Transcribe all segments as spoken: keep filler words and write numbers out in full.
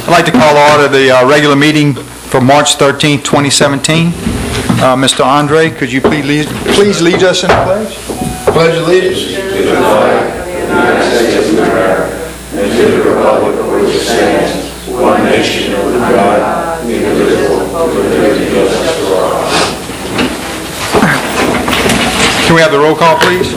I'd like to call order the uh, regular meeting for March thirteenth, twenty seventeen. Uh, Mister Andre, could you please lead, please lead us in the pledge? Pledge allegiance to the flag of the United States of America and to the republic for which it stands, one nation under God, indivisible, with liberty and justice for all. Can we have the roll call, please?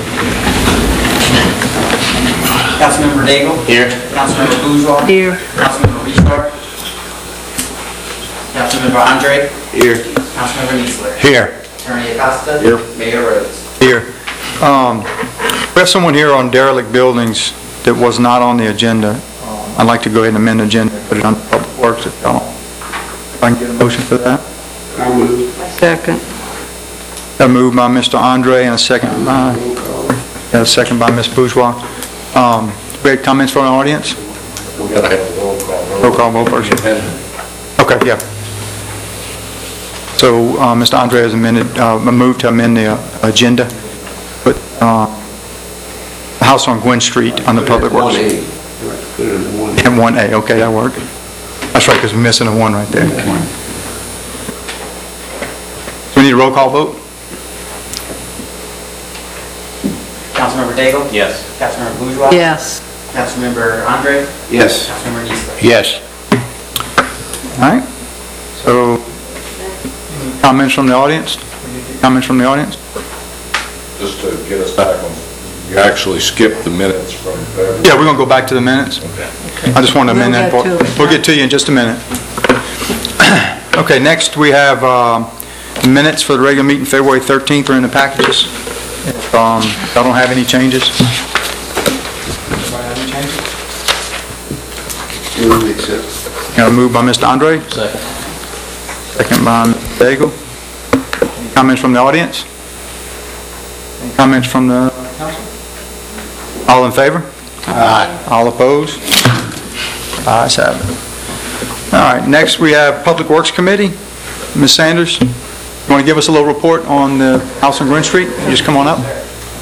Councilmember Daigle. Here. Councilmember Bourgeois. Here. Councilmember Restar. Councilmember Andre. Here. Councilmember Niesler. Here. Attorney Acosta. Here. Mayor Rhodes. Here. Um, we have someone here on derelict buildings that was not on the agenda. I'd like to go ahead and amend the agenda, put it on Public Works if y'all, if I can get a motion for that. I move. Second. A move by Mister Andre and a second by, and a second by Miz Bourgeois. Um, we had comments from the audience? We gotta have a roll call. Roll call vote first. Okay, yeah. So, uh, Mister Andre has amended, uh, moved to amend the uh, agenda. Put, uh, the house on Gwynn Street on the Public Works. And one A, okay, that worked. That's right, because we're missing a one right there. So we need a roll call vote? Councilmember Daigle. Yes. Councilmember Bourgeois. Yes. Councilmember Andre. Yes. Councilmember Niesler. Yes. All right. So, comments from the audience? Comments from the audience? Just to get us back on, you actually skipped the minutes from February. Yeah, we're going to go back to the minutes. Okay. I just want to amend We'll that get part. to it. We'll get to you in just a minute. Okay, next we have um, minutes for the regular meeting February thirteenth are in the packages. If um, y'all don't have any changes. Anybody have any changes? Move accept. Got a move by Mister Andre. Second. Second by Mister Daigle. Any comments from the audience? Any comments from the council? All in favor? Aye. All opposed? Ayes have it. All right, next we have Public Works Committee. Miz Sanders, you want to give us a little report on the house on Gwynn Street? You just come on up.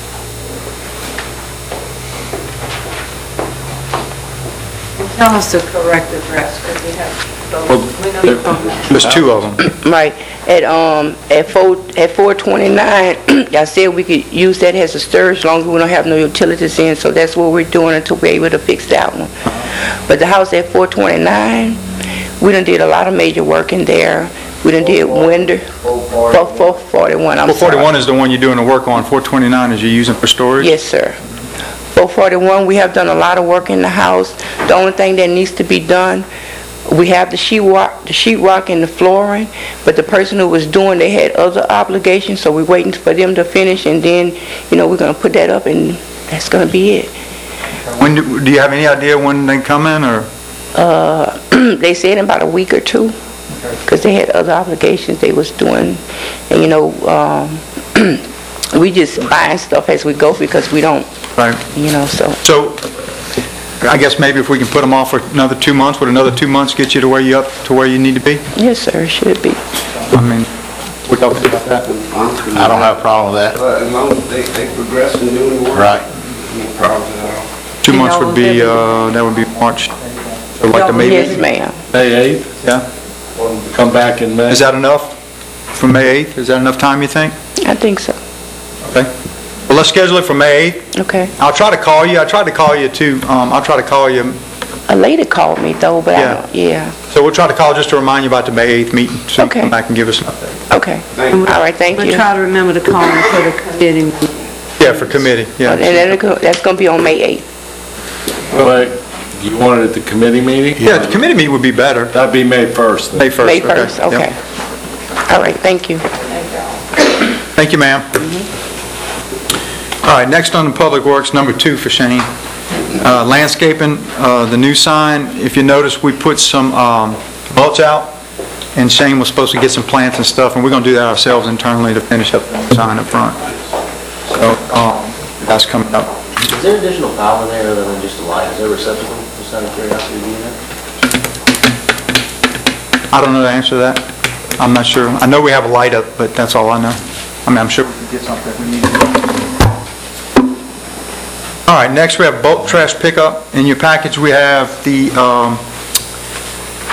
Tell us the correct address, because we have, we know you're from that. There's two of them. Right, at, um, at four, at four twenty-nine, I said we could use that as a storage as long as we don't have no utilities in, so that's what we're doing until we're able to fix that one. But the house at four twenty-nine, we done did a lot of major work in there. We done did window, four, four forty-one, I'm four sorry. forty-one is the one you're doing the work on. four twenty-nine is you're using for storage? Yes, sir. four forty-one, we have done a lot of work in the house. The only thing that needs to be done, we have the sheetrock, the sheetrock and the flooring, but the person who was doing, they had other obligations, so we're waiting for them to finish, and then, you know, we're gonna put that up, and that's gonna be it. When do, do you have any idea when they come in, or? Uh, they said in about a week or two, because they had other obligations they was doing, and you know, um, we just buying stuff as we go because we don't, Right. you know, so. So, I guess maybe if we can put them off for another two months, would another two months get you to where you up to where you need to be? Yes, sir, it should be. I mean, we talked about that. I don't have a problem with that. But as long as they, they progress and doing the work. Right. No problems at all. Two And months y'all would will be, have- uh, that would be March, so like the May Yes, meeting? ma'am. May eighth, Yeah? come back in May. Is that enough for May eighth? Is that enough time, you think? I think so. Okay. Well, let's schedule it for May eighth. Okay. I'll try to call you. I tried to call you too. Um, I'll try to call you. A lady called me though, but Yeah. I don't, yeah. So we'll try to call just to remind you about the May eighth meeting, so you can Okay. come back and give us an update. Okay. Thank you. All right, thank We'll you. try to remember to call them for the committee. Yeah, for committee, And yeah. then it go- that's gonna be on May eighth. Wait, you want it at the committee meeting? Yeah, the committee meeting would be better. That'd be May first then. May first. May first, Yep. okay. All right, thank you. Thank you, ma'am. All right, next on the Public Works, number two for Shane. Uh, Landscaping, uh, the new sign, if you notice, we put some um, mulch out, and Shane was supposed to get some plants and stuff, and we're going to do that ourselves internally to finish up the sign up front. So, um, that's coming up. Is there additional power in there other than just a light? Is there a receptacle, just out of curiosity, do you know? I don't know the answer to that. I'm not sure. I know we have a light up, but that's all I know. I mean, I'm sure we can get something if we need to. All right, next we have bulk trash pickup. In your package, we have the um,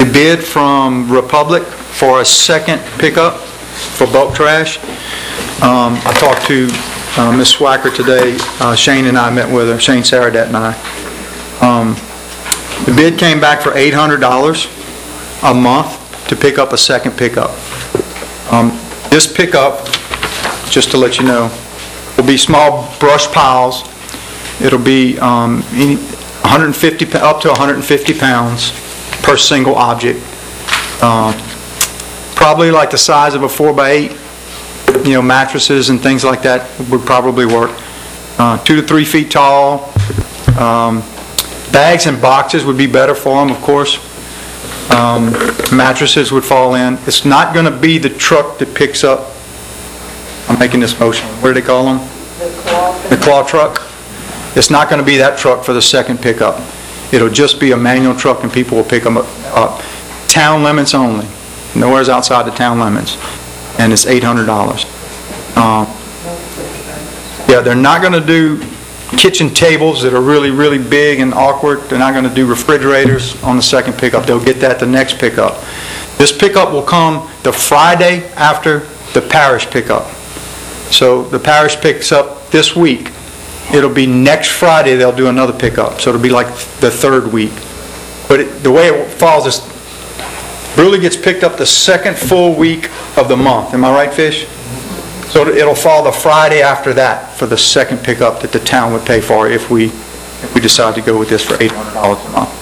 bid from Republic for a second pickup for bulk trash. Um, I talked to uh, Miz Swacker today. Uh, Shane and I met with her, Shane Saradet and I. Um, the bid came back for eight hundred dollars a month to pick up a second pickup. Um, this pickup, just to let you know, will be small brush piles. It'll be um, any, one hundred fifty, up to one hundred fifty pounds per single object. Um, probably like the size of a four by eight, you know, mattresses and things like that would probably work. Uh, two to three feet tall. Um, bags and boxes would be better for them, of course. Um, mattresses would fall in. It's not going to be the truck that picks up, I'm making this motion, what do they call them? The claw. The claw truck. It's not going to be that truck for the second pickup. It'll just be a manual truck and people will pick them up. Town limits only. Nowhere's outside the town limits. And it's eight hundred dollars. Um, yeah, they're not going to do kitchen tables that are really, really big and awkward. They're not going to do refrigerators on the second pickup. They'll get that the next pickup. This pickup will come the Friday after the parish pickup. So the parish picks up this week. It'll be next Friday they'll do another pickup. So it'll be like the third week. But it, the way it falls is Bruley gets picked up the second full week of the month. Am I right, Fish? So it'll fall the Friday after that for the second pickup that the town would pay for if we if we decide to go with this for eight hundred dollars a month.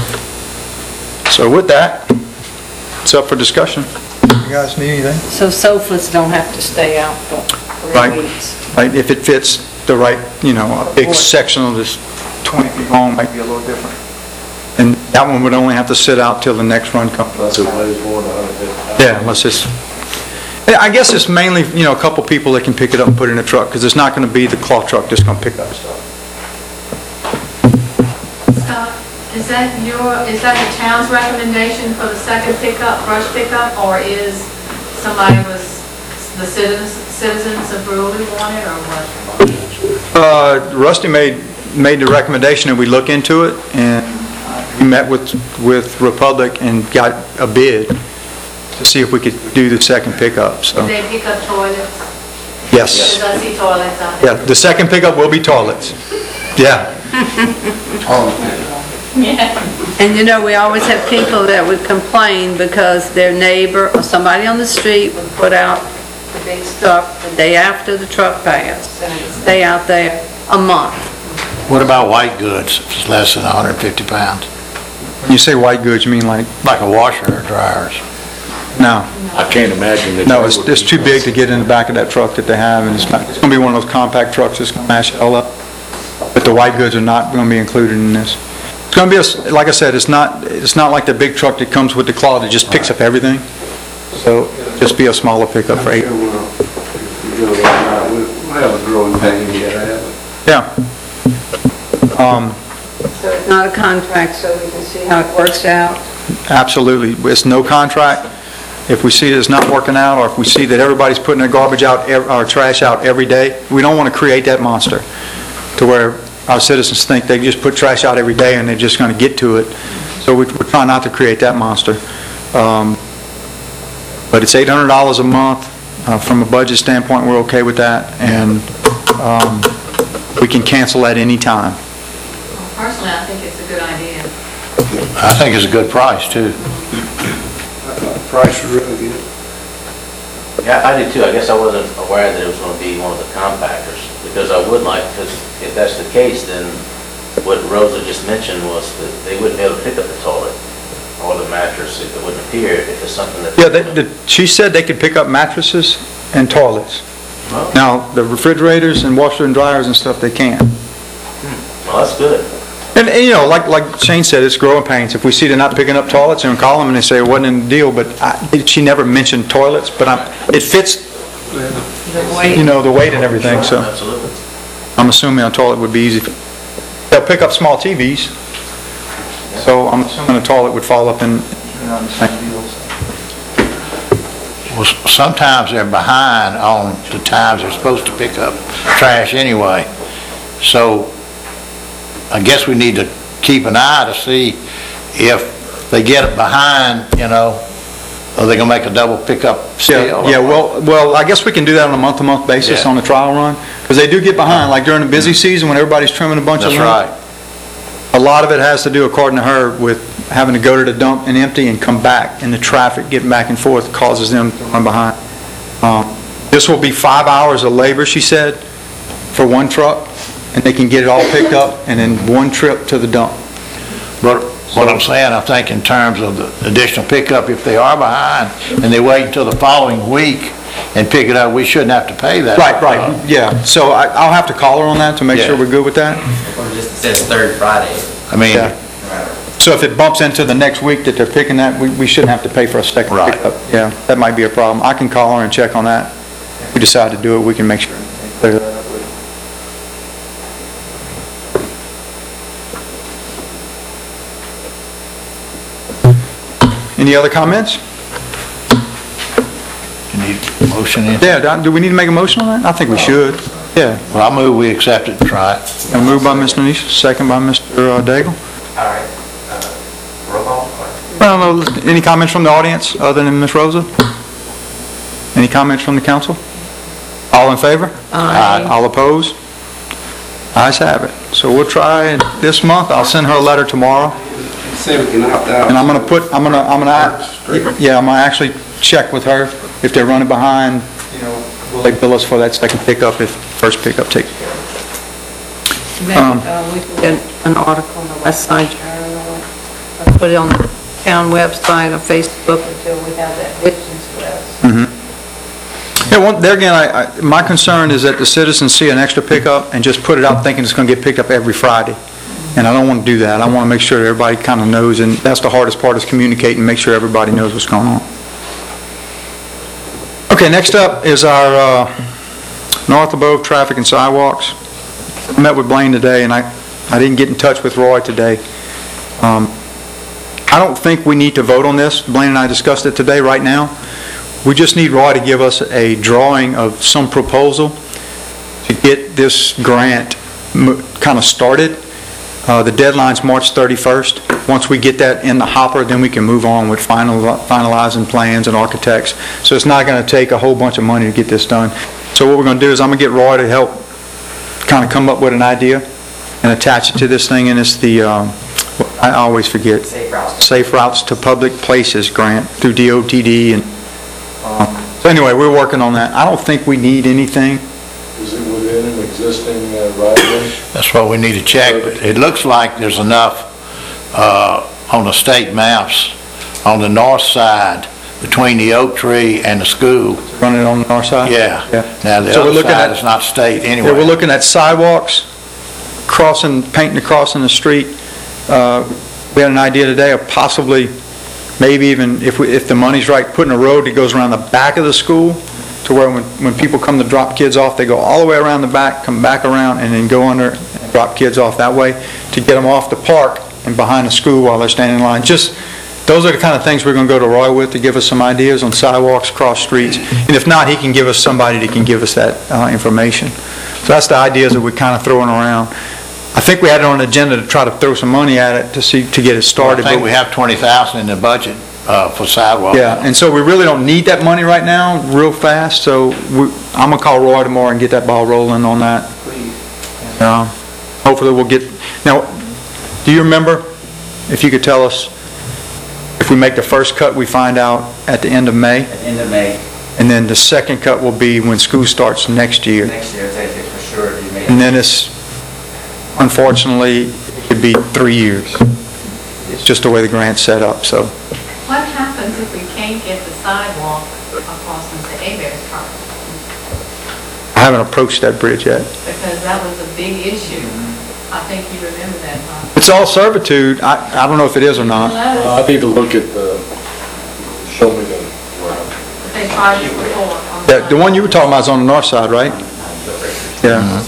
So with that, it's up for discussion. You guys need anything? So sofas don't have to stay out for Right. three weeks. Right, if it fits the right, you know, a big section of this twenty feet long might be a little different. And that one would only have to sit out till the next run comes. Yeah, unless it's, yeah, I guess it's mainly, you know, a couple people that can pick it up and put it in a truck, because it's not going to be the cloth truck that's going to pick up stuff. Scott, is that your, is that the town's recommendation for the second pickup, brush pickup, or is somebody was, the citizens, citizens of Bruley wanted, or what? Uh, Rusty made, made the recommendation that we look into it, and we met with, with Republic and got a bid to see if we could do the second pickup, so. Did they pick up toilets? Yes. Because I see toilets out there. Yeah, the second pickup will be toilets. Yeah. And you know, we always have people that would complain because their neighbor or somebody on the street would put out the big stuff the day after the truck passed, and it'd stay out there a month. What about white goods, if it's less than one hundred fifty pounds? When you say white goods, you mean like, Like a washer or dryers? no. I can't imagine that. No, it's, it's too big to get in the back of that truck that they have, and it's not, it's gonna be one of those compact trucks that's gonna mash it all up. But the white goods are not gonna be included in this. It's gonna be, a s like I said, it's not, it's not like the big truck that comes with the claw that just picks up everything. So, it'll just be a smaller pickup for eight. We'll have a growing pain yet, haven't Yeah. Um, So it's not a contract, so we can see how it works out. absolutely. It's no contract. If we see that it's not working out, or if we see that everybody's putting their garbage out, ev- or trash out every day, we don't want to create that monster to where our citizens think they just put trash out every day and they're just going to get to it. So we- we're trying not to create that monster. Um, But it's eight hundred dollars a month. Uh, From a budget standpoint, we're okay with that, and um, we can cancel at any time. Personally, I think it's a good idea. I think it's a good price, too. The price is really good. Yeah, I did too. I guess I wasn't aware that it was going to be one of the compactors, because I would like, because if that's the case, then what Rosa just mentioned was that they wouldn't be able to pick up the toilet or the mattress. It wouldn't appear if it's something that... Yeah, they- the- she said they could pick up mattresses and toilets. Well, Now, the refrigerators and washer and dryers and stuff, they can. well, that's good. And, and, you know, like like Shane said, it's growing pains. If we see they're not picking up toilets, and call them and they say it wasn't in the deal, but I, she never mentioned toilets, but I'm, it fits, The weight. you know, the weight and everything, so Absolutely. I'm assuming a toilet would be easy. They'll pick up small T Vs, so I'm assuming a toilet would fall up in, you know, the same deal. so. Well, s- sometimes they're behind on the times they're supposed to pick up trash anyway. So I guess we need to keep an eye to see if they get it behind, you know, are they gonna make a double pickup still? Yeah, or yeah, what? well, well, I guess we can do that on a month-to-month basis Yeah. on the trial run, because they do get behind, like during the busy season when everybody's trimming a bunch of That's limbs. right. A lot of it has to do, according to her, with having to go to the dump and empty and come back, and the traffic getting back and forth causes them to run behind. Um, This will be five hours of labor, she said, for one truck, and they can get it all picked up, and then one trip to the dump. But what I'm saying, I think in terms of the additional pickup, if they are behind and they wait until the following week and pick it up, we shouldn't have to pay that. Right, right, yeah. So I- I'll have to call her on that to make sure Yeah. we're good with that. Or just, it says third Friday. I mean, Yeah. So if it bumps into the next week that they're picking that, we we shouldn't have to pay for a second Right. pickup. Yeah, that might be a problem. I can call her and check on that. If we decide to do it, we can make sure. clear that up with her. Any other comments? you need a motion in? Yeah, do- do we need to make a motion on that? I think we should. Yeah. Well, I move we accept it and try it. A move by Mister Nenish, second by Mister Daigle. All right. Uh, Roll call? Well, no, any comments from the audience other than Miz Rosa? Any comments from the council? All in favor? Aye. All opposed? Ayes have it. So we'll try it this month. I'll send her a letter tomorrow, See if we can opt out. and I'm gonna put, I'm gonna, I'm gonna, yeah, I'm gonna actually check with her if they're running behind, you know, will they bill us for that second pickup if first pickup takes care of it? Maybe Um, uh, we can get an article in the West Side Journal, or put it on the town website or Facebook until we have that victims list. Yeah, well, there again, I, I, my concern is that the citizens see an extra pickup and just put it out thinking it's gonna get picked up every Friday. And I don't wanna do that. I wanna make sure everybody kinda knows, and that's the hardest part, is communicating, make sure everybody knows what's going on. Okay, next up is our, uh, North Above Traffic and Sidewalks. I met with Blaine today, and I, I didn't get in touch with Roy today. Um, I don't think we need to vote on this. Blaine and I discussed it today, right now. We just need Roy to give us a drawing of some proposal to get this grant kind of started. Uh, The deadline's March thirty-first. Once we get that in the hopper, then we can move on with final finalizing plans and architects. So it's not going to take a whole bunch of money to get this done. So what we're going to do is I'm going to get Roy to help kind of come up with an idea and attach it to this thing, and it's the, um, I always forget. Safe routes. Safe Routes to Public Places grant through D O T D. And um, so anyway, we're working on that. I don't think we need anything. Is it within an existing uh, right-of-way? That's what we need to check, but it looks like there's enough, uh, on the state maps, on the north side, between the oak tree and the school. Running on the north side? Yeah. Yeah. Now, the So we're other looking side at- is not state Yeah, anyway. we're looking at sidewalks, crossing, painting across in the street. Uh, We had an idea today of possibly, maybe even, if we, if the money's right, putting a road that goes around the back of the school, to where when, when people come to drop kids off, they go all the way around the back, come back around, and then go under and drop kids off that way, to get them off the park and behind the school while they're standing in line. Just, those are the kind of things we're going to go to Roy with, to give us some ideas on sidewalks, cross streets. And if not, he can give us somebody that can give us that uh, information. So that's the ideas that we're kind of throwing around. I think we had it on the agenda to try to throw some money at it to see, to get it I started. think but- we have twenty thousand in the budget, uh, for sidewalks. Yeah, and so we really don't need that money right now, real fast, so we, I'm gonna call Roy tomorrow and get that ball rolling on that. Uh, Hopefully we'll get, now, do you remember, if you could tell us, if we make the first cut, we find out at the end of May, At the end of May, and then the second cut will be when school starts next year. next year, they say for sure, you may. And then it's, unfortunately, it could be three years. It's just the way the grant's set up, so. What happens if we can't get the sidewalk across into Abear's property? I haven't approached that bridge yet. Because that was a big issue. I think you remember that, huh? It's all servitude. I, I don't know if it is or not. Uh, I need to look at the, show me the route. They tried it before. on The, the one you were talking about is on the north side, right? Yeah.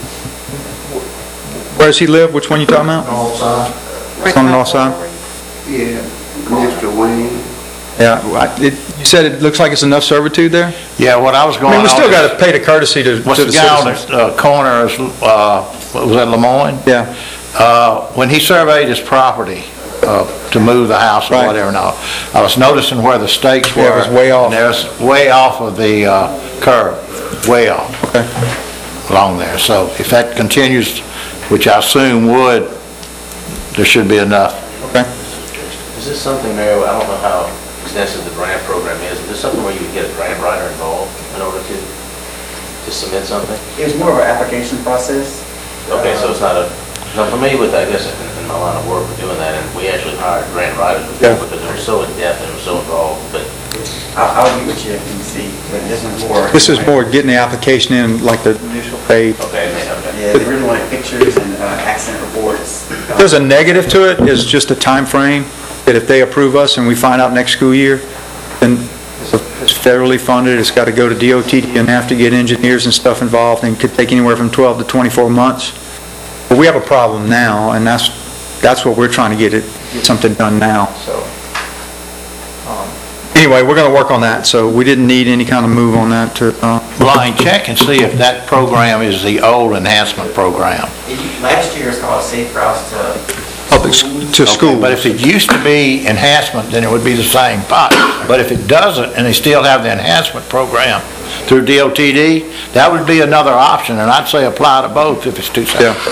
Where does he live? Which one you talking about? It's on the north side? Yeah, next to Wayne. Yeah. I- it- You said it looks like it's enough servitude there? Yeah, what I was I going on. mean, we still is- got to pay the courtesy to What's to the the guy on citizens. the uh, corner, is, uh, what was that Lemoyne? Yeah. Uh, When he surveyed his property, uh, to move the house or Right. whatever. No, I was noticing where the stakes were. Yeah, it was way off. And there's way off of the uh, curb, way off Okay. along there. So if that continues, which I assume would, there should be enough. Okay. Is this something, Mayor, I don't know how extensive the grant program is, is this something where you would get a grant writer involved in order to, to submit something? It's more of an application process. Okay, so it's not a, I'm familiar with, I guess, in in my line of work with doing that, and we actually hired grant writers Yeah. before because they were so in-depth and they were so involved, but I'll, I'll get with you and see, but this is more. This is more getting the application in, like the initial page. okay, okay. Yeah, they really wanted pictures and uh, accident reports. There's a negative to it, is just a time frame, that if they approve us and we find out next school year, then it's federally funded, it's got to go to D O T and have to get engineers and stuff involved, and it could take anywhere from twelve to twenty-four months. But we have a problem now, and that's, that's what we're trying to get it, get something done now, so. um, Anyway, we're going to work on that, so we didn't need any kind of move on that to, uh, Blind, check and see if that program is the old enhancement program. Last year it's called Safe Routes to. public, s- to Okay, school. But if it used to be enhancement, then it would be the same pot. But if it doesn't, and they still have the enhancement program through D O T D, that would be another option, and I'd say apply to both if it's too Yeah. separate.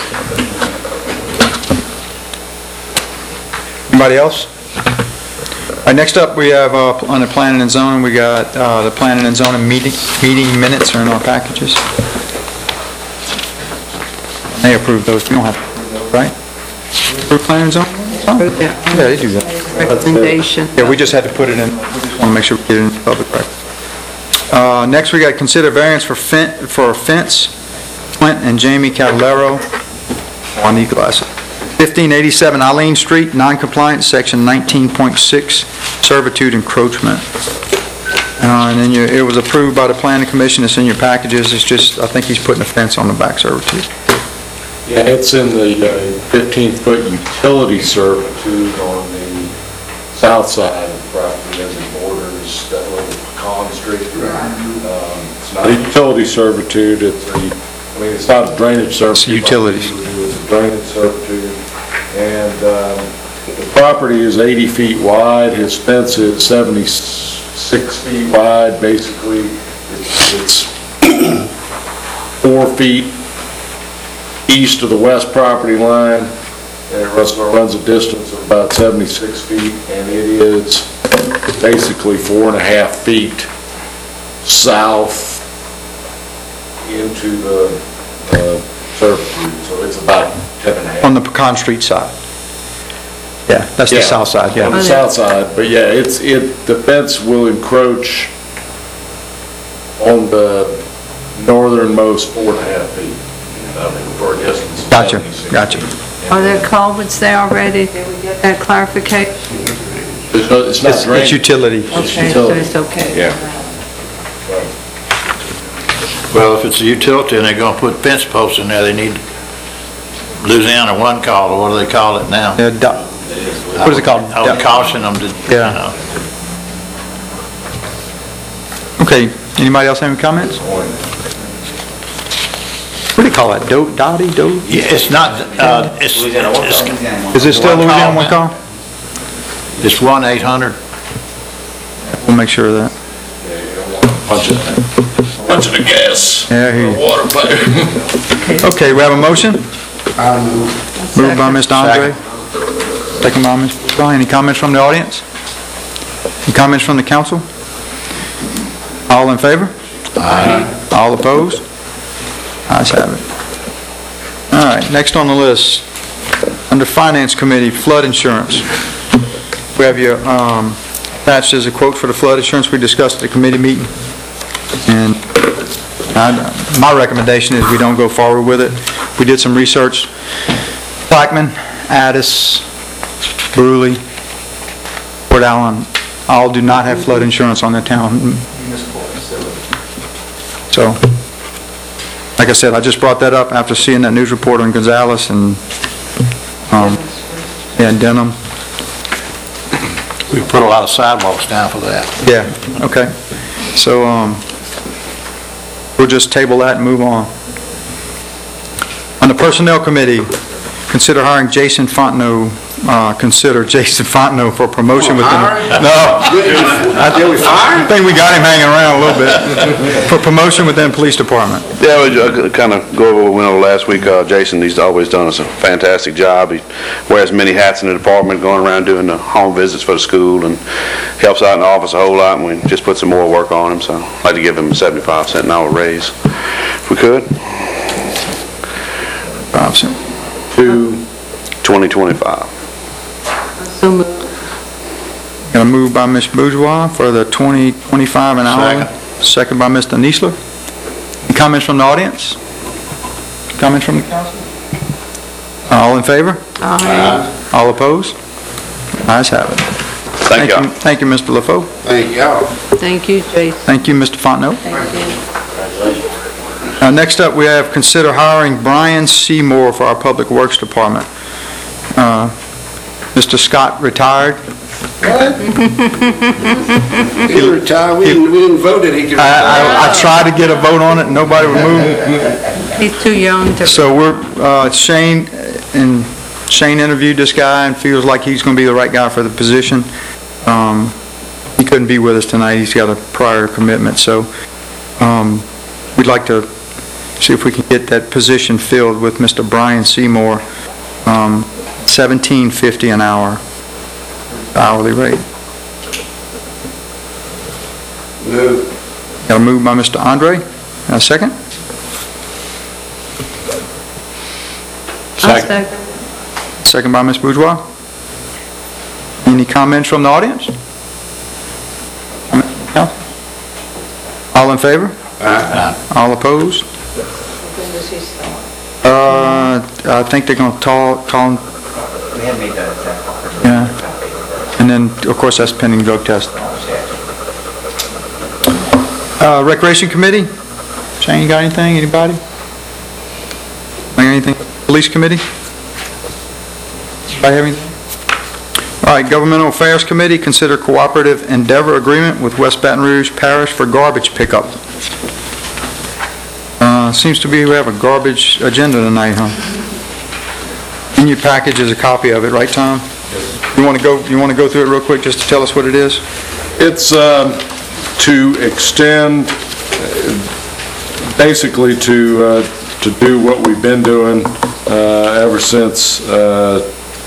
Anybody else? All right, next up, we have, uh, on the planning and zoning, we got uh, the planning and zoning meeting, meeting minutes are in our packages. They approve those, we don't have to approve those, right? Approve planning and zoning? Yeah, they do that. Recommendation. Yeah, we just had to put it in, we just want to make sure we get it in the public record. Uh, Next, we got consider variance for fen- for a fence, Clint and Jamie Catalero on E-Glass. fifteen eighty-seven Eileen Street, non-compliant, section nineteen point six, servitude encroachment. Uh, And then you- it was approved by the planning commission, it's in your packages, it's just, I think he's putting a fence on the back servitude. Yeah, it's in the fifteen-foot utility servitude on the south side of the property as it borders that little pecan street. Um, It's not a utility servitude, it's a, I mean, it's not a drainage servitude. utilities. It's a drainage servitude. And um, the property is eighty feet wide, his fence is seventy-six feet wide, basically. It's it's four feet east of the west property line, and it runs, runs a distance of about seventy-six feet, and it is basically four and a half feet south into the uh, servitude, so it's about ten and a half. On the Pecan Street side. Yeah, that's the Yeah, south side, On the yeah. south side, but yeah, it's, it, the fence will encroach on the northernmost four and a half feet, I mean, for a distance of Gotcha, seventy-six gotcha. feet. Are there culverts there already? Did we get that clarification? It's not, it's not It's drainage. it's utility. Okay, so it's okay. Yeah. Well, if it's a utility and they're gonna put fence posts in there, they need Louisiana One call, or what do they call it now? Yeah, do- What is it called? I would caution them to, you Yeah. know. Okay, anybody else have any comments? What do you call that, do, Dottie, do? Yeah, it's not, uh, it's, Louisiana One it's, call. Is it still One Louisiana call, One Call? it's one eight hundred. We'll make sure of that. Bunch of, bunch of the gas. Yeah, I hear you. Water pipe. Okay, we have a motion? Moved by Mister Andre. Second. Second by Mister Brian. Any comments from the audience? Any comments from the council? All in favor? Aye. All opposed? Ayes have it. All right, next on the list, under Finance Committee, flood insurance. We have your, um, attached as a quote for the flood insurance we discussed at the committee meeting. And I- my recommendation is we don't go forward with it. We did some research. Blackman, Addis, Brewley, Port Allen, all do not have flood insurance on their town. So, like I said, I just brought that up after seeing that news report on Gonzales and, um, yeah, Denham. We put a lot of sidewalks down for that. Yeah, okay. So, um, we'll just table that and move on. On the Personnel Committee, consider hiring Jason Fontenot uh, consider Jason Fontenot for promotion within... No. I think we got him hanging around a little bit. For promotion within police department. Yeah, we kind of go over what we went over last week. Uh, Jason, he's always done us a fantastic job. He wears many hats in the department, going around doing the home visits for the school, and helps out in the office a whole lot, and we just put some more work on him, so I'd like to give him a seventy-five cent an hour raise, if we could, Five cent. to twenty twenty-five. So moved. Got a move by Miz Bourgeois for the twenty twenty-five an hour. Second. Second by Mister Niesler. Any comments from the audience? Comments from the council? All in favor? Aye. All opposed? Ayes have it. Thank y'all. Thank you, Mister LaFoe. Thank y'all. Thank you, Jason. Thank you, Mister Fontenot. Thank you. Uh, Next up, we have consider hiring Brian Seymour for our Public Works Department. Uh, Mister Scott retired. What? He retired, we didn't, we didn't vote that he could I, retire. I, I tried to get a vote on it, and nobody would move. He's too young to... So we're, uh, Shane, and Shane interviewed this guy and feels like he's going to be the right guy for the position. Um, he couldn't be with us tonight, he's got a prior commitment, so um, we'd like to see if we can get that position filled with Mister Brian Seymour, um, seventeen fifty an hour hourly rate. Move. Got a move by Mister Andre, and a second? I'll second. Second by Miz Bourgeois. Any comments from the audience? No? All in favor? All opposed? Uh, I think they're going to call, call, We had made that exact. yeah. And then, of course, that's pending drug test. Uh, Recreation Committee? Shane, you got anything? Anybody? Got anything? Police Committee? Anybody have anything? All right, Governmental Affairs Committee, consider cooperative endeavor agreement with West Baton Rouge Parish for garbage pickup. Uh, seems to be we have a garbage agenda tonight, huh? In your package is a copy of it, right, Tom? You want to go, you want to go through it real quick just to tell us what it is? It's um, to extend, uh, basically to uh, to do what we've been doing uh, ever since, uh,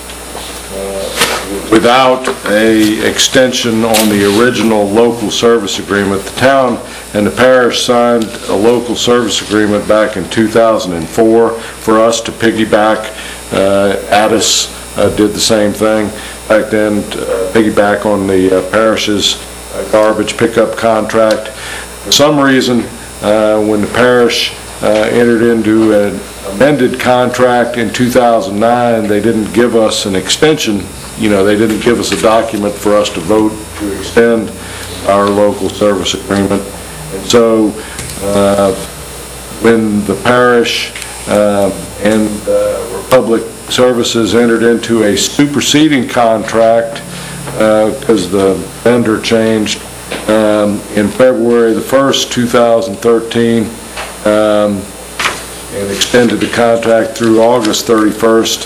uh, without a extension on the original local service agreement. The town and the parish signed a local service agreement back in two thousand four for us to piggyback. Uh, Addis uh, did the same thing back then, uh, piggyback on the uh, parish's uh, garbage pickup contract. For some reason, uh, when the parish uh, entered into an amended contract in two thousand nine, they didn't give us an extension. You know, they didn't give us a document for us to vote to extend our local service agreement. And so, uh, when the parish uh, and uh, Republic Services entered into a superseding contract because uh, the vendor changed um, in February the first, two thousand thirteen, um, and extended the contract through August thirty-first.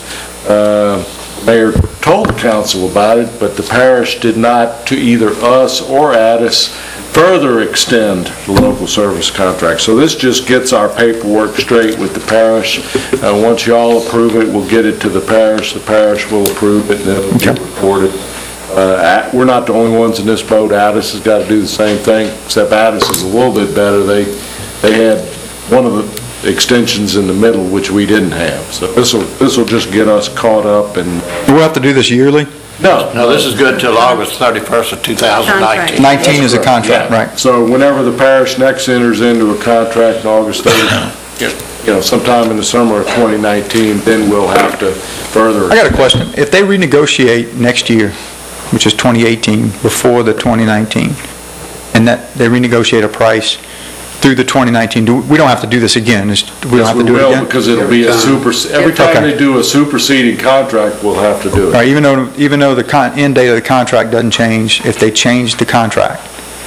Uh, Mayor told the council about it, but the parish did not, to either us or Addis, further extend the local service contract. So this just gets our paperwork straight with the parish. Uh, once y'all approve it, we'll get it to the parish. The parish will approve it, and then it'll be recorded. Uh, we're not the only ones in this boat. Addis has got to do the same thing, except Addis is a little bit better. They they had one of the extensions in the middle, which we didn't have. So this will this will just get us caught up. And Do we have to do this yearly? no, No, this is good till August thirty-first of two thousand nineteen. nineteen is a contract, Yeah. right? So whenever the parish next enters into a contract in August thirtieth, you know, sometime in the summer of twenty nineteen, then we'll have to further. I got a question. If they renegotiate next year, which is twenty eighteen, before the twenty nineteen, and that they renegotiate a price through the twenty nineteen, do, we don't have to do this again? It's- We don't Yes, have we to do it will, again? because it'll be a super, every time Okay. they do a superseding contract, we'll have to do All it. right, even though, even though the con, end date of the contract doesn't change, if they change the contract,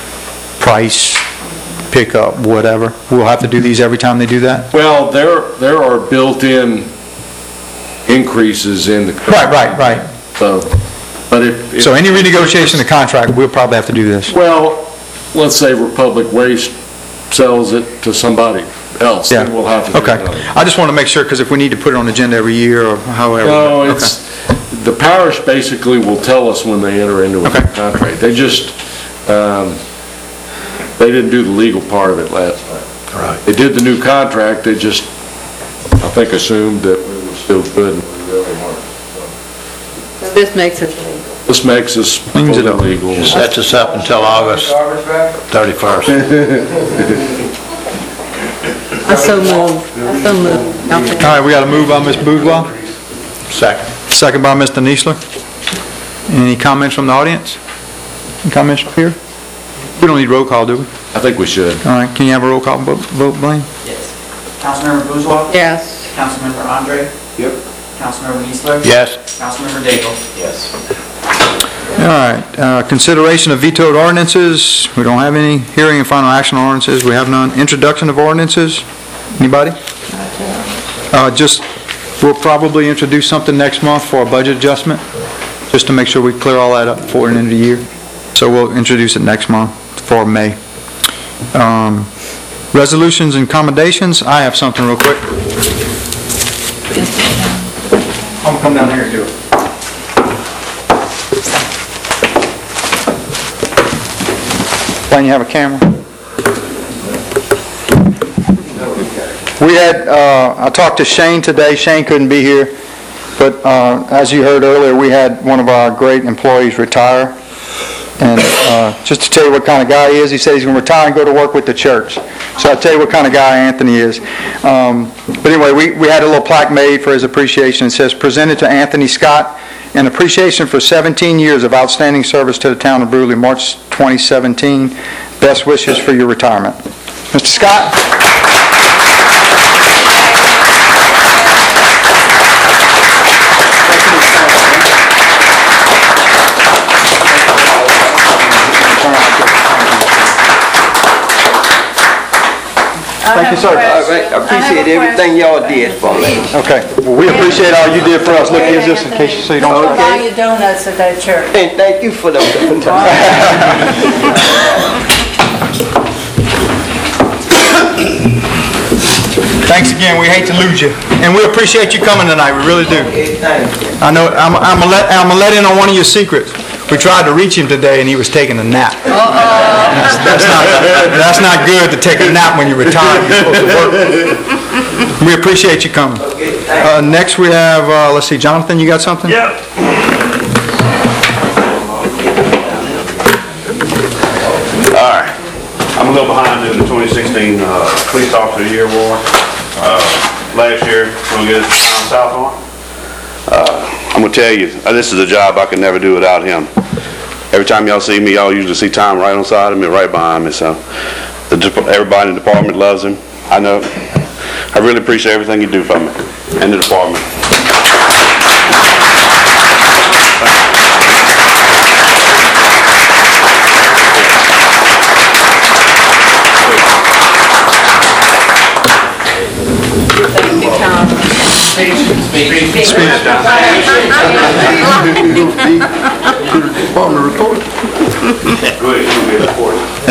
price, pickup, whatever, we'll have to do these every time they do that? Well, there, there are built-in increases in the. Right, right, right. So, but if... if- So any renegotiation of the contract, we'll probably have to do this. Well, let's say Republic Waste sells it to somebody else, then Yeah. we'll have to do Okay. another. I just want to make sure, because if we need to put it on the agenda every year or however. No, Okay. it's, the parish basically will tell us when they enter into a Okay. contract. They just, um, they didn't do the legal part of it last time. Right. They did the new contract, they just, I think, assumed that we were still good and we really weren't. So this makes it legal. This makes us Cleans fully it up. legal. Sets us up until August thirty-first. I so move, I so move. Okay. All right, we got a move by Miz Bourgeois, Second. second by Mister Niesler. Any comments from the audience? Any comments from here? We don't need roll call, do we? I think we should. All right, can you have a roll call vote, vote, Blaine? Yes. Councilmember Bourgeois? Yes. Councilmember Andre? Yep. Councilmember Niesler? Yes. Councilmember Daigle? Yes. All right, uh, consideration of vetoed ordinances. We don't have any. Hearing and final action on ordinances, we have none. Introduction of ordinances, anybody? Uh, Just, we'll probably introduce something next month for a budget adjustment, just to make sure we clear all that up before the end of the year. So we'll introduce it next month for May. Um, Resolutions and commendations, I have something real quick. I'm gonna come down here and do it. When you have a camera. We had, uh, I talked to Shane today. Shane couldn't be here, but uh, as you heard earlier, we had one of our great employees retire. And uh, just to tell you what kind of guy he is, he said he's going to retire and go to work with the church. So I'll tell you what kind of guy Anthony is. Um, But anyway, we we had a little plaque made for his appreciation. It says, "Presented to Anthony Scott, in appreciation for seventeen years of outstanding service to the town of Brewley, March twenty seventeen. Best wishes for your retirement." Mister Scott? Thank you, sir. All right, I appreciate everything y'all did for me. Okay. Well, we appreciate all you did for us. Look, here's this in case you so you don't... Buy your donuts at that church. And thank you for those. Thanks again. We hate to lose you. And we appreciate you coming tonight. We really do. Okay, thank you. I know, I'm, I'm gonna let, I'm gonna let in on one of your secrets. We tried to reach him today and he was taking a nap. That's, that's not, that's not good to take a nap when you're retired. You're supposed to work. We appreciate you coming. Okay, thank you. Uh, next we have, uh, let's see, Jonathan, you got something? Yep. All right. I'm a little behind in the twenty sixteen uh, Police Officer of the Year award. Uh, Last year, we get Tom Southorn. Uh, I'm gonna tell you, uh, this is a job I could never do without him. Every time y'all see me, y'all usually see Tom right on side of me, right behind me, so the dep- everybody in the department loves him. I know. I really appreciate everything you do for me and the department. Thank you, Tom. Department report. Go ahead, you get a report.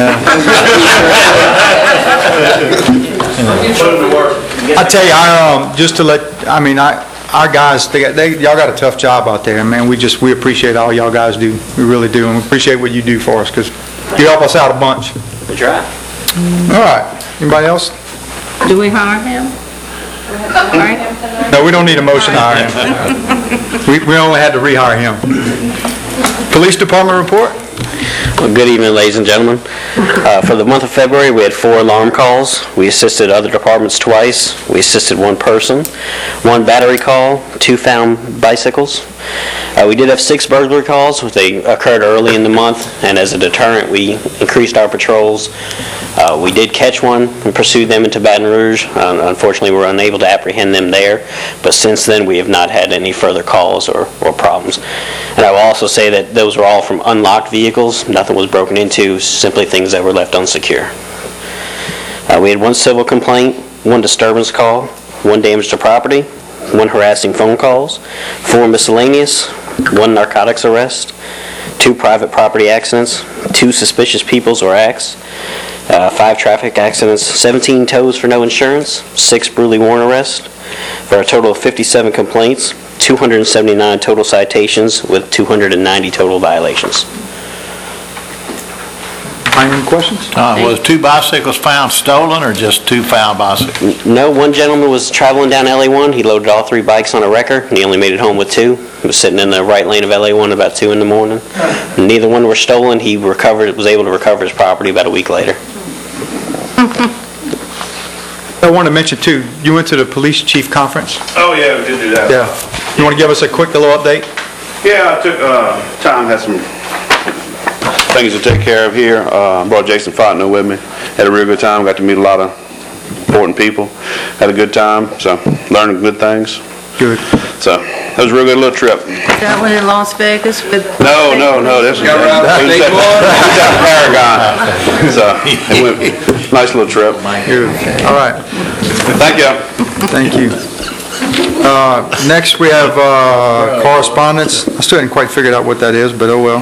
Put him to work. I tell you, I, um, just to let, I mean, I, our guys, they, got- they, y'all got a tough job out there, man. We just, we appreciate all y'all guys do. We really do, and we appreciate what you do for us, because you help us out a bunch. We try. All right, anybody else? Do we hire him? All right. No, we don't need a motion to hire him. We, we only had to rehire him. Police Department report? Well, good evening, ladies and gentlemen. Uh, For the month of February, we had four alarm calls. We assisted other departments twice. We assisted one person, one battery call, two found bicycles. Uh, We did have six burglary calls. They occurred early in the month, and as a deterrent, we increased our patrols. Uh, We did catch one and pursued them into Baton Rouge. Uh, Unfortunately, we were unable to apprehend them there, but since then, we have not had any further calls or or problems. And I will also say that those were all from unlocked vehicles. Nothing was broken into, simply things that were left unsecure. Uh, We had one civil complaint, one disturbance call, one damage to property, one harassing phone calls, four miscellaneous, one narcotics arrest, two private property accidents, two suspicious peoples or acts, uh, five traffic accidents, seventeen tows for no insurance, six Bruley Warren arrests, for a total of fifty-seven complaints, two hundred seventy-nine total citations with two hundred ninety total violations. Any questions? Uh, was two bicycles found stolen or just two found bicycles? No, one gentleman was traveling down L A one. He loaded all three bikes on a wrecker, and he only made it home with two. He was sitting in the right lane of L A one about two in the morning. Neither one were stolen. He recovered, was able to recover his property about a week later. I want to mention too, you went to the police chief conference? Oh, yeah, we did do that. Yeah. You want to give us a quick little update? Yeah, I took, uh, time, had some things to take care of here. Uh, brought Jason Fontenot with me. Had a real good time. Got to meet a lot of important people. Had a good time. So learned good things. Good. So that was a real good little trip. That one in Las Vegas with... No, no, no. This was down Paragon. So it went nice little trip. Good. All right. Thank you. Thank you. Uh, next we have uh, correspondence. I still haven't quite figured out what that is, but oh well.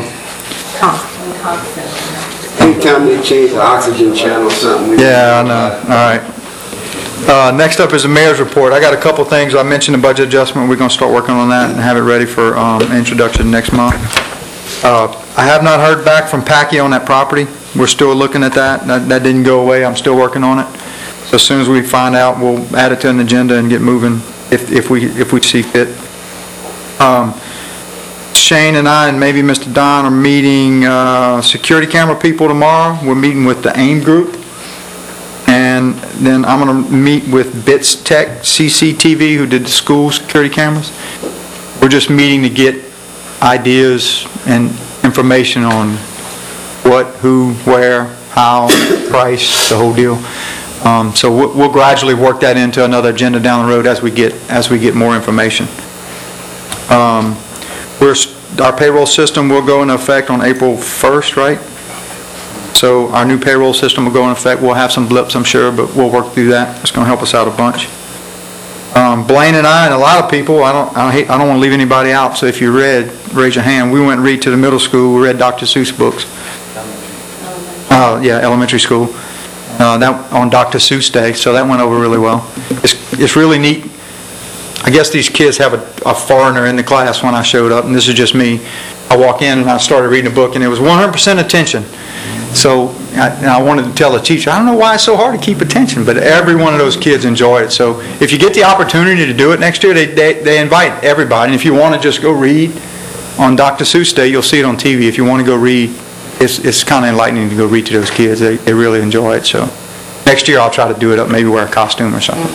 Anytime they change the oxygen channel or something. Yeah, I know. All right. Uh, next up is the mayor's report. I got a couple things. I mentioned the budget adjustment. We're going to start working on that and have it ready for um, introduction next month. Uh, I have not heard back from Packy on that property. We're still looking at that. That, that didn't go away. I'm still working on it. So as soon as we find out, we'll add it to an agenda and get moving if, if we if we see fit. Um, Shane and I and maybe Mister Don are meeting uh, security camera people tomorrow. We're meeting with the AIM group. And then I'm going to meet with Bits Tech C C T V, who did the school security cameras. We're just meeting to get ideas and information on what, who, where, how, price, the whole deal. Um, so we'll, we'll gradually work that into another agenda down the road as we get as we get more information. Um, we're our payroll system will go into effect on April first, right? So our new payroll system will go in effect. We'll have some blips, I'm sure, but we'll work through that. It's going to help us out a bunch. Um, Blaine and I and a lot of people, I don't, I, hate, I don't want to leave anybody out, so if you read, raise your hand. We went and read to the middle school. We read Doctor Seuss books. Uh, yeah, elementary school. Uh, that on Doctor Seuss Day, so that went over really well. It's, it's really neat. I guess these kids have a, a foreigner in the class when I showed up, and this is just me. I walk in and I started reading a book, and it was one hundred percent attention. So I, and I wanted to tell the teacher, I don't know why it's so hard to keep attention, but every one of those kids enjoyed it. So if you get the opportunity to do it next year, they, they, they invite everybody. And if you want to just go read on Doctor Seuss Day, you'll see it on T V. If you want to go read, it's, it's kind of enlightening to go read to those kids. They, they really enjoy it. So next year I'll try to do it up, maybe wear a costume or something.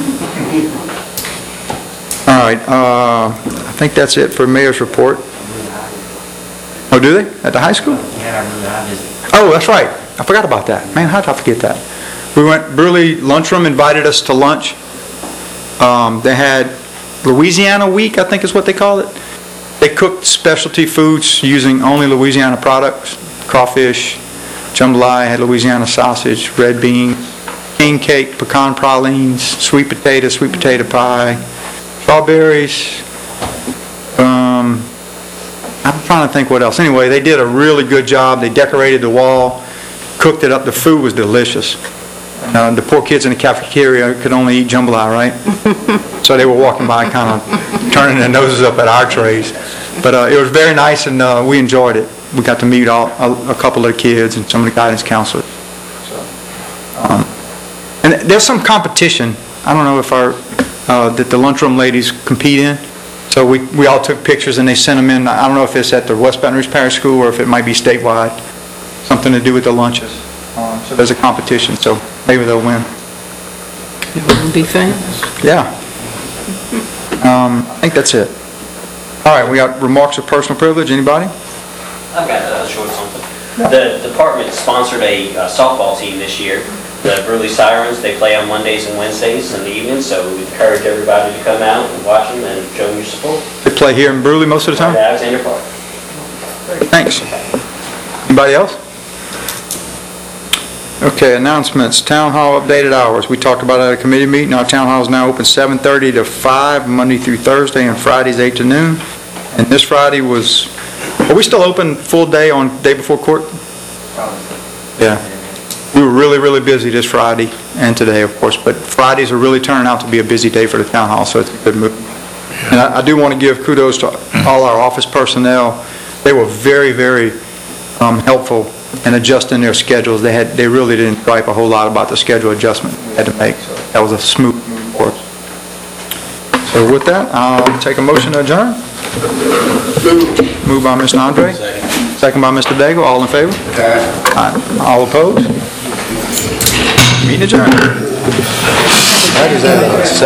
All right, uh, I think that's it for Mayor's report. Oh, do they? At the high school? Oh, that's right. I forgot about that. Man, how did I forget that? We went, Bruley Lunchroom invited us to lunch. Um, they had Louisiana Week, I think is what they call it. They cooked specialty foods using only Louisiana products. Crawfish, jambalaya, had Louisiana sausage, red beans, king cake, pecan pralines, sweet potato, sweet potato pie, strawberries. Um, I'm trying to think what else. Anyway, they did a really good job. They decorated the wall, cooked it up. The food was delicious. Uh, the poor kids in the cafeteria could only eat jambalaya, right? So they were walking by kind of turning their noses up at our trays. But uh, it was very nice, and uh, we enjoyed it. We got to meet all, a, a couple of the kids and some of the guidance counselors. So, um, and there's some competition. I don't know if our uh, that the lunchroom ladies compete in. So we, we all took pictures and they sent them in. I don't know if it's at the West Baton Rouge Parish School or if it might be statewide. Something to do with the lunches. Um, so there's a competition, so maybe they'll win. It would be famous. Yeah. Um, I think that's it. All right, we got remarks of personal privilege. Anybody? I've got a short something. The department sponsored a uh, softball team this year. The Bruley Sirens, they play on Mondays and Wednesdays in the evening, so we encourage everybody to come out and watch them and show them your support. They play here in Bruley most of the time? At Alexander Park. Thanks. Anybody else? Okay, announcements. Town Hall updated hours. We talked about it at a committee meeting. Our town hall is now open seven thirty to five, Monday through Thursday, and Fridays eight to noon. And this Friday was, are we still open full day on day before court? Yeah. We were really, really busy this Friday and today, of course, but Fridays are really turning out to be a busy day for the town hall, so it's a good move. And I I do want to give kudos to all our office personnel. They were very, very um, helpful in adjusting their schedules. They had, they really didn't gripe a whole lot about the schedule adjustment we had to make. So that was a smooth move for us. So with that, I'll take a motion to adjourn. Moved by Mister Andre. Second by Mister Daigle. All in favor? Aye. All opposed? Meeting adjourned. That is at